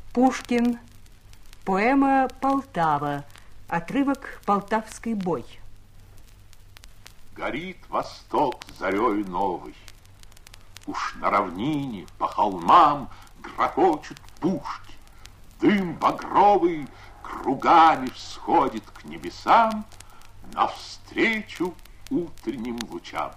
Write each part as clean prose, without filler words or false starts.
Пушкин. Поэма «Полтава». Отрывок «Полтавский бой». Горит восток зарею новой. Уж на равнине по холмам грохочут пушки. Дым багровый кругами всходит к небесам навстречу утренним лучам.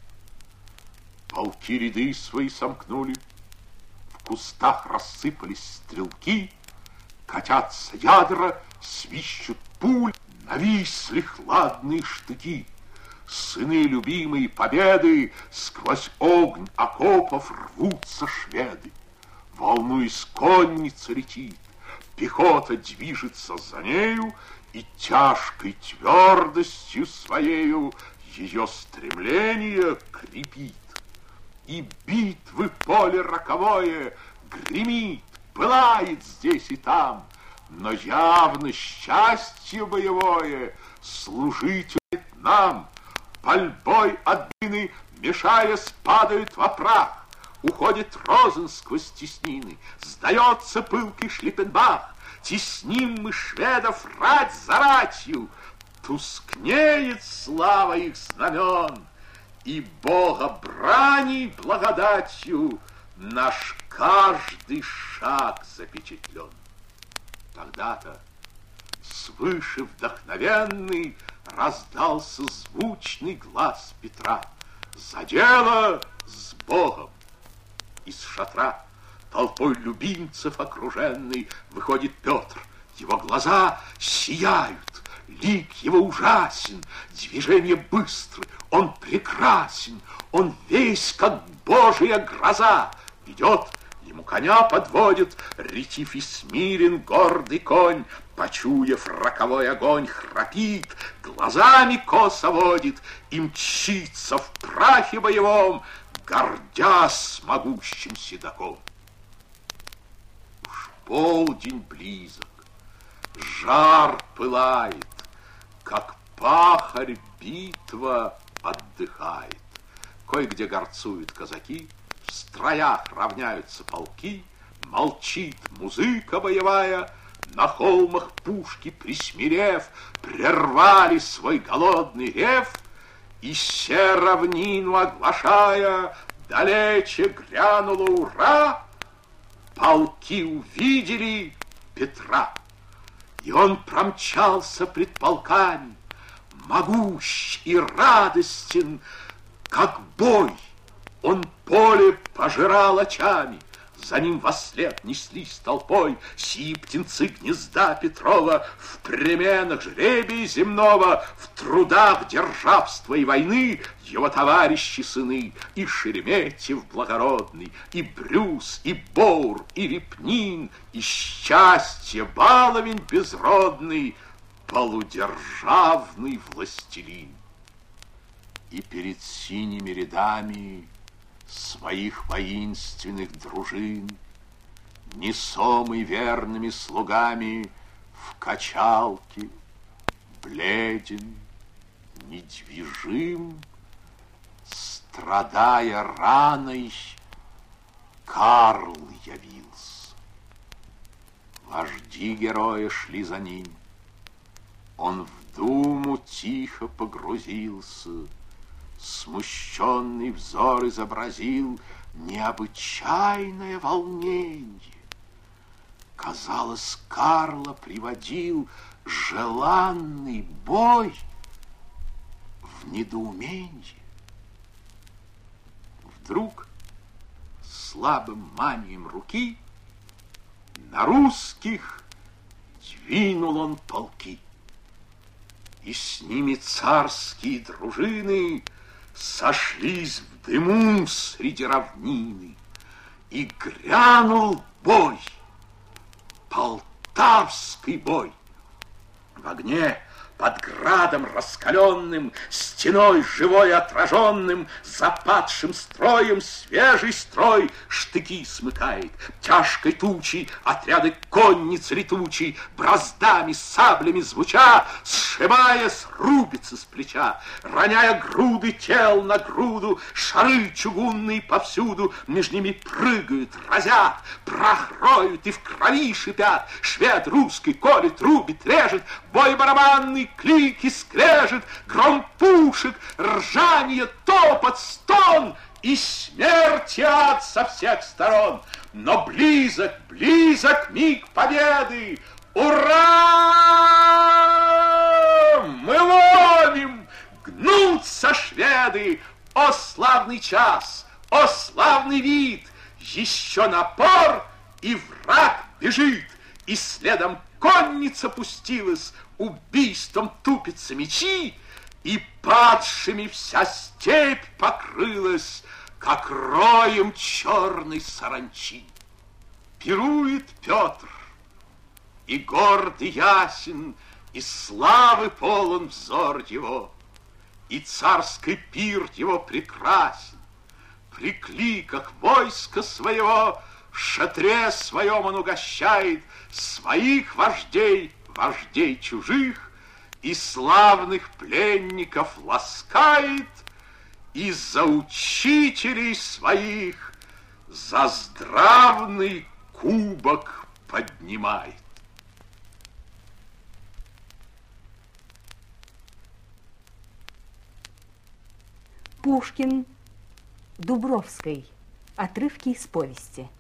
Полки ряды свои сомкнули, в кустах рассыпались стрелки, катятся ядра, свищут пуль, нависли хладные штыки. Сыны любимой победы сквозь огонь окопов рвутся шведы. Волнуясь, конница летит, пехота движется за нею, и тяжкой твердостью своею ее стремление крепит. И битвы поле роковое гремит, пылает здесь и там, но явно счастье боевое служить нам. Пальбой от дыны, мешаясь, падают во прах. Уходит Розен сквозь теснины, сдается пылкий Шлиппенбах. Тесним мы шведов рать за ратью, тускнеет слава их знамен, и Бога брани благодатью наш каждый шаг запечатлен. Тогда-то свыше вдохновенный раздался звучный глаз Петра: за дело с Богом! Из шатра, толпой любимцев окруженный, выходит Петр. Его глаза сияют, лик его ужасен, движения быстры, он прекрасен, он весь как божья гроза. Идет, ему коня подводит, ретив и смирен гордый конь. Почуяв роковой огонь, храпит, глазами косо водит и мчится в прахе боевом, гордясь могущим седаком. Уж полдень близок, жар пылает, как пахарь битва отдыхает. Кое-где горцуют казаки, в строях равняются полки, молчит музыка боевая. На холмах пушки, присмирев, прервали свой голодный рев, и се равнину оглашая, далече грянуло ура. Полки увидели Петра, и он промчался пред полками, могущ и радостен, как бой. Он поле пожирал очами, за ним вослед неслись толпой сии птенцы гнезда Петрова, в переменах жребия земного, в трудах державства и войны его товарищи сыны: и Шереметьев благородный, и Брюс, и Боур, и Репнин, и счастье баловень безродный, полудержавный властелин. И перед синими рядами своих воинственных дружин, несомый верными слугами, в качалке, бледен, недвижим, страдая раной, Карл явился. Вожди героя шли за ним, он в думу тихо погрузился, смущенный взор изобразил необычайное волнение. Казалось, Карла приводил желанный бой в недоуменье. Вдруг слабым манием руки на русских двинул он полки, и с ними царские дружины сошлись в дыму среди равнины, и грянул бой, полтавский бой. В огне под градом раскаленным, стеной живой отраженным, западшим строем свежий строй штыки смыкает. Тяжкой тучей отряды конниц летучей, браздами, саблями звуча, сшибаясь, рубится с плеча, роняя груды тел на груду, шары чугунные повсюду, между ними прыгают, разят, прах роют и в крови шипят. Швед русский колет, рубит, режет, бой барабанный, клики, скрежет, гром пушек, ржанье, топот, стон и смерть ад со всех сторон. Но близок, близок миг победы. Ура! Мы ловим! Гнутся шведы! О, славный час! О, славный вид! Еще напор, и враг бежит, и следом конница пустилась, убийством тупятся мечи, и падшими вся степь покрылась, как роем черной саранчи. Пирует Петр, и горд, и ясен, и славы полон взор его, и царский пир его прекрасен. При кликах войска своего в шатре своем он угощает своих вождей, вождей чужих, и славных пленников ласкает, и за учителей своих за здравный кубок поднимает. Пушкин, Дубровской. Отрывки из повести.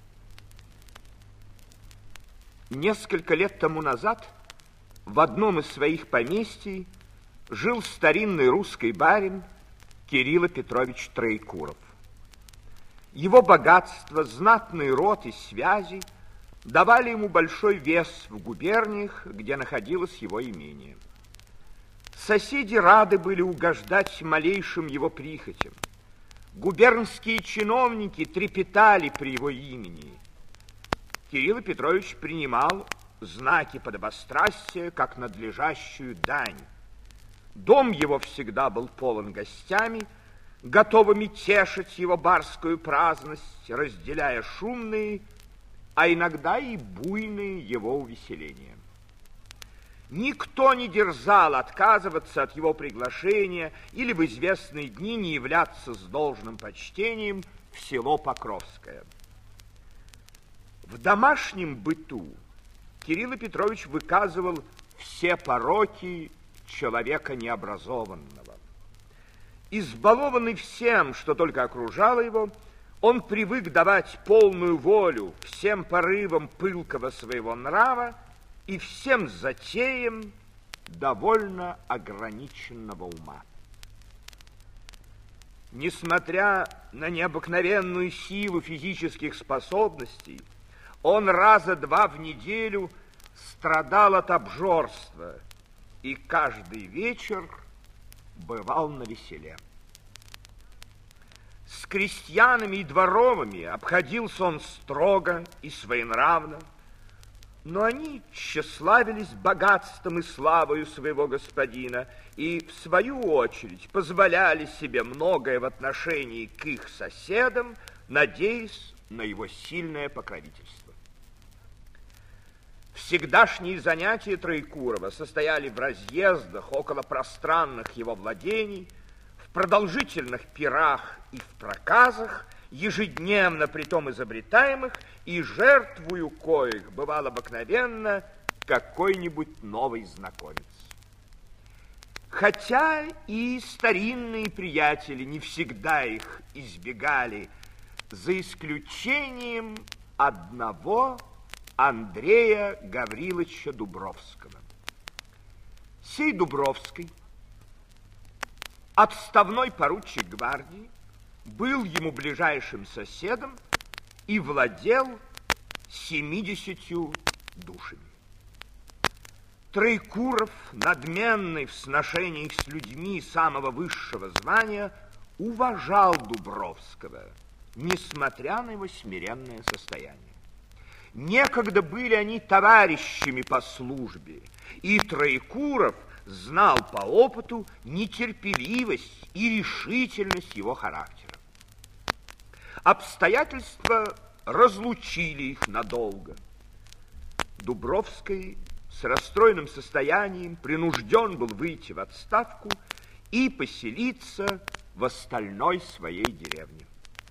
Несколько лет тому назад в одном из своих поместий жил старинный русский барин Кирилл Петрович Троекуров. Его богатство, знатный род и связи давали ему большой вес в губерниях, где находилось его имение. Соседи рады были угождать малейшим его прихотям. Губернские чиновники трепетали при его имени. Кирилл Петрович принимал знаки подобострастия как надлежащую дань. Дом его всегда был полон гостями, готовыми тешить его барскую праздность, разделяя шумные, а иногда и буйные его увеселения. Никто не дерзал отказываться от его приглашения или в известные дни не являться с должным почтением в село Покровское. В домашнем быту Кирилл Петрович выказывал все пороки человека необразованного. Избалованный всем, что только окружало его, он привык давать полную волю всем порывам пылкого своего нрава и всем затеям довольно ограниченного ума. Несмотря на необыкновенную силу физических способностей, он раза два в неделю страдал от обжорства и каждый вечер бывал навеселе. С крестьянами и дворовыми обходился он строго и своенравно, но они тщеславились богатством и славою своего господина и, в свою очередь, позволяли себе многое в отношении к их соседам, надеясь на его сильное покровительство. Всегдашние занятия Троекурова состояли в разъездах около пространных его владений, в продолжительных пирах и в проказах, ежедневно притом изобретаемых, и жертвою коих бывал обыкновенно какой-нибудь новый знакомец. Хотя и старинные приятели не всегда их избегали, за исключением одного Андрея Гавриловича Дубровского. Сей Дубровский, отставной поручик гвардии, был ему ближайшим соседом и владел 70 душами. Троекуров, надменный в сношениях с людьми самого высшего звания, уважал Дубровского, несмотря на его смиренное состояние. Некогда были они товарищами по службе, и Троекуров знал по опыту нетерпеливость и решительность его характера. Обстоятельства разлучили их надолго. Дубровский с расстроенным состоянием принужден был выйти в отставку и поселиться в остальной своей деревне.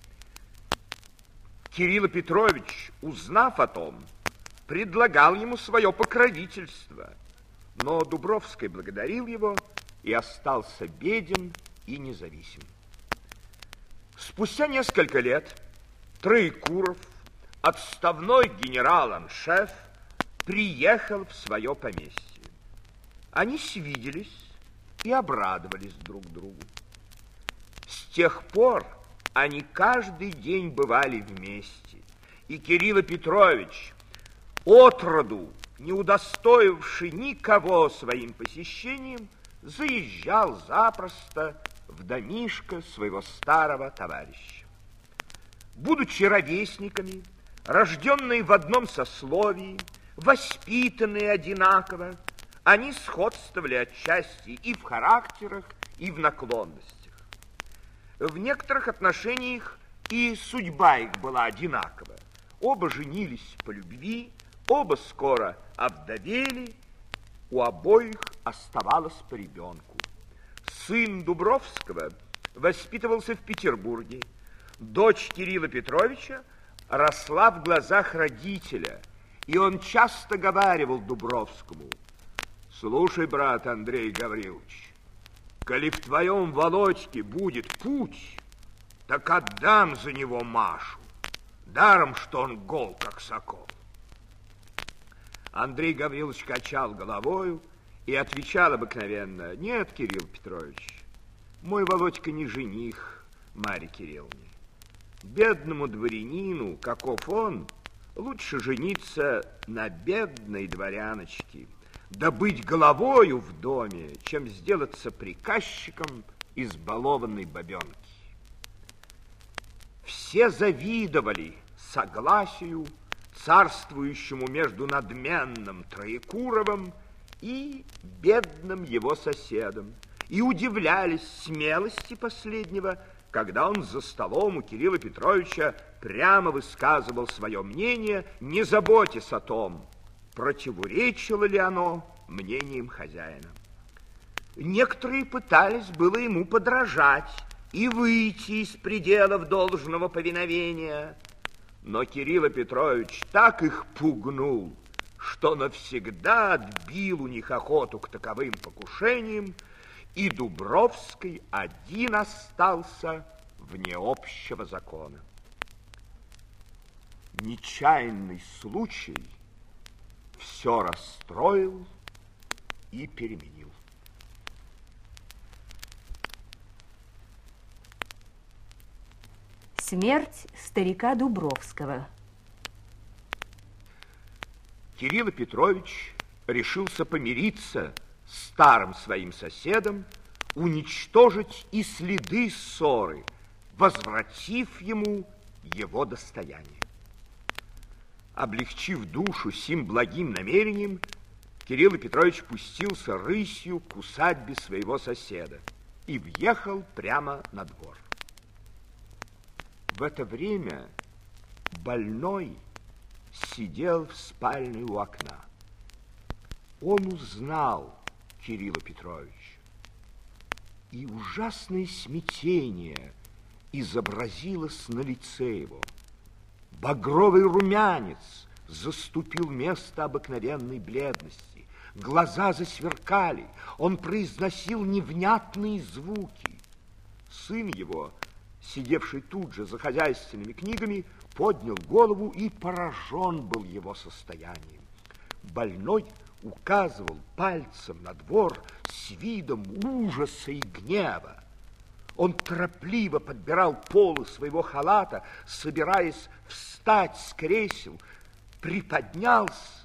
Кирилл Петрович, узнав о том, предлагал ему свое покровительство, но Дубровский благодарил его и остался беден и независим. Спустя несколько лет Троекуров, отставной генерал-аншеф, приехал в свое поместье. Они свиделись и обрадовались друг другу. С тех пор они каждый день бывали вместе, и Кирилл Петрович, отроду не удостоивший никого своим посещением, заезжал запросто в домишко своего старого товарища. Будучи ровесниками, рожденные в одном сословии, воспитанные одинаково, они сходствовали отчасти и в характерах, и в наклонностях. В некоторых отношениях и судьба их была одинакова. Оба женились по любви, оба скоро овдовели, у обоих оставалось по ребенку. Сын Дубровского воспитывался в Петербурге. Дочь Кирилла Петровича росла в глазах родителя, и он часто говаривал Дубровскому: «Слушай, брат Андрей Гаврилович, коли в твоем Володьке будет путь, так отдам за него Машу, даром, что он гол, как сокол». Андрей Гаврилович качал головою и отвечал обыкновенно: «Нет, Кирилл Петрович, мой Володька не жених Марье Кирилловне. Бедному дворянину, каков он, лучше жениться на бедной дворяночке, да быть головою в доме, чем сделаться приказчиком избалованной бабенки». Все завидовали согласию, царствующему между надменным Троекуровым и бедным его соседом, и удивлялись смелости последнего, когда он за столом у Кирилла Петровича прямо высказывал свое мнение, не заботясь о том, противоречило ли оно мнениям хозяина. Некоторые пытались было ему подражать и выйти из пределов должного повиновения, но Кирилл Петрович так их пугнул, что навсегда отбил у них охоту к таковым покушениям, и Дубровский один остался вне общего закона. Нечаянный случай все расстроил и переменил. Смерть старика Дубровского. Кирилл Петрович решился помириться с старым своим соседом, уничтожить и следы ссоры, возвратив ему его достояние. Облегчив душу сим благим намерением, Кирилл Петрович пустился рысью к усадьбе своего соседа и въехал прямо на двор. В это время больной сидел в спальне у окна. Он узнал Кирилла Петровича, и ужасное смятение изобразилось на лице его. Багровый румянец заступил место обыкновенной бледности, глаза засверкали, он произносил невнятные звуки. Сын его, сидевший тут же за хозяйственными книгами, поднял голову и поражен был его состоянием. Больной указывал пальцем на двор с видом ужаса и гнева. Он торопливо подбирал полы своего халата, собираясь встать с кресел, приподнялся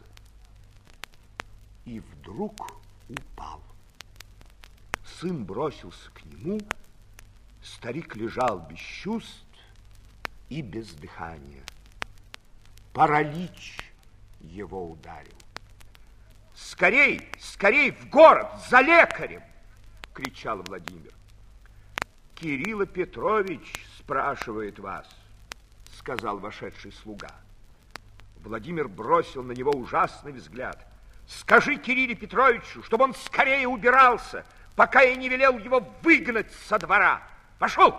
и вдруг упал. Сын бросился к нему, старик лежал без чувств и без дыхания. Паралич его ударил. Скорей, скорей в город, за лекарем! Кричал Владимир. Кирилл Петрович спрашивает вас, сказал вошедший слуга. Владимир бросил на него ужасный взгляд. Скажи Кириллу Петровичу, чтобы он скорее убирался, пока я не велел его выгнать со двора. Пошел!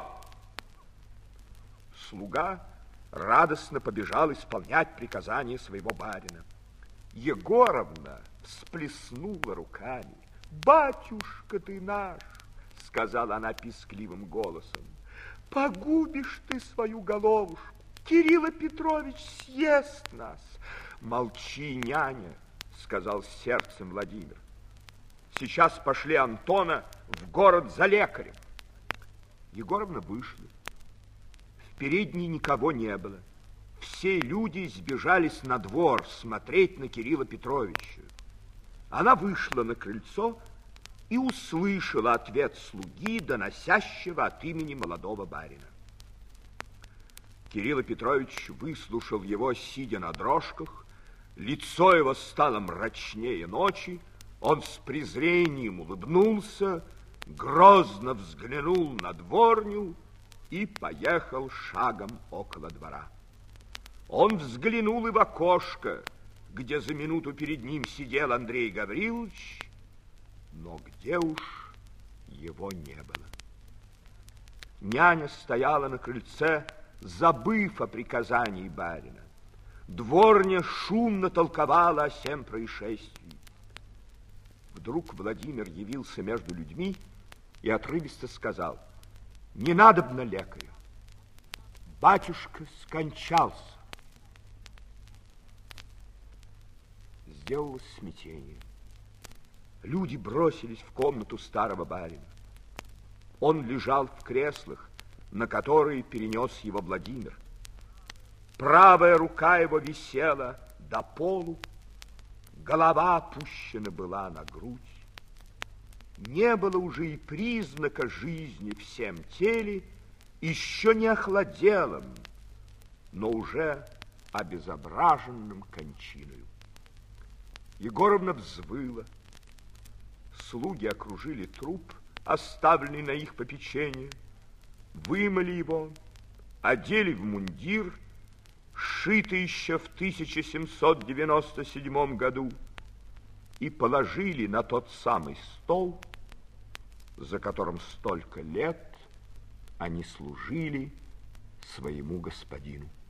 Слуга радостно побежал исполнять приказания своего барина. Егоровна всплеснула руками. «Батюшка ты наш!» — сказала она пискливым голосом. «Погубишь ты свою головушку! Кирилл Петрович съест нас!» «Молчи, няня!» — сказал с сердцем Владимир. «Сейчас пошли Антона в город за лекарем». Егоровна вышла. В передней никого не было. Все люди сбежались на двор смотреть на Кирилла Петровича. Она вышла на крыльцо и услышала ответ слуги, доносящего от имени молодого барина. Кирилл Петрович выслушал его, сидя на дрожках. Лицо его стало мрачнее ночи. Он с презрением улыбнулся, грозно взглянул на дворню и поехал шагом около двора. Он взглянул и в окошко, где за минуту перед ним сидел Андрей Гаврилович, но где уж его не было. Няня стояла на крыльце, забыв о приказании барина. Дворня шумно толковала о сем происшествии. Вдруг Владимир явился между людьми и отрывисто сказал: «Не надобно лекаря. Батюшка скончался». Сделалось смятение. Люди бросились в комнату старого барина. Он лежал в креслах, на которые перенес его Владимир. Правая рука его висела до полу, голова опущена была на грудь. Не было уже и признака жизни в всем теле, еще не охладелым, но уже обезображенным кончиною. Егоровна взвыла. Слуги окружили труп, оставленный на их попечение, вымыли его, одели в мундир, сшитый еще в 1797 году, и положили на тот самый стол, за которым столько лет они служили своему господину.